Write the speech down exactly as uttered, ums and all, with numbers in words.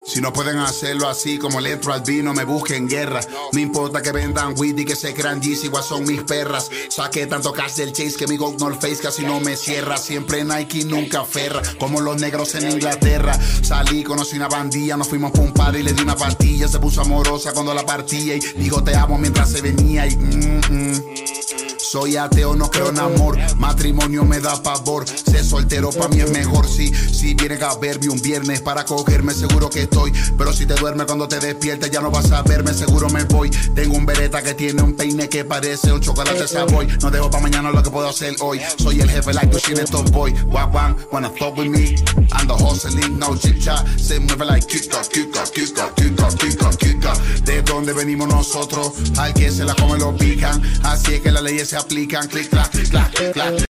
Si no pueden hacerlo así como le entro al vino, me busquen guerra. No importa que vendan weed y que se crean Yeezy, igual son mis perras. Saqué tanto cash del Chase que mi Gold North Face casi no me cierra. Siempre Nike, nunca Ferra, como los negros en Inglaterra. Salí, conocí una bandilla, nos fuimos pa' un par y le di una pastilla. Se puso amorosa cuando la partía y dijo te amo mientras se venía y... Mm -mm. Soy ateo, no creo en amor. Matrimonio me da pavor. Ser soltero pa' mí es mejor. Si, si vienes a verme un viernes para cogerme, seguro que estoy. Pero si te duermes cuando te despiertes, ya no vas a verme, seguro me voy. Tengo un bereta que tiene un peine que parece un chocolate Savoy. No dejo pa' mañana lo que puedo hacer hoy. Soy el jefe like Pushing the Top Boy. Wag wang, wanna fuck with me. Ando hustling, no chip cha. Se mueve like kika, kika, kika, kika, kika, kika. De dónde venimos nosotros, al que se la come lo pican. Así es que las leyes se aplican, clic, clac, clic, clac, clic, clac.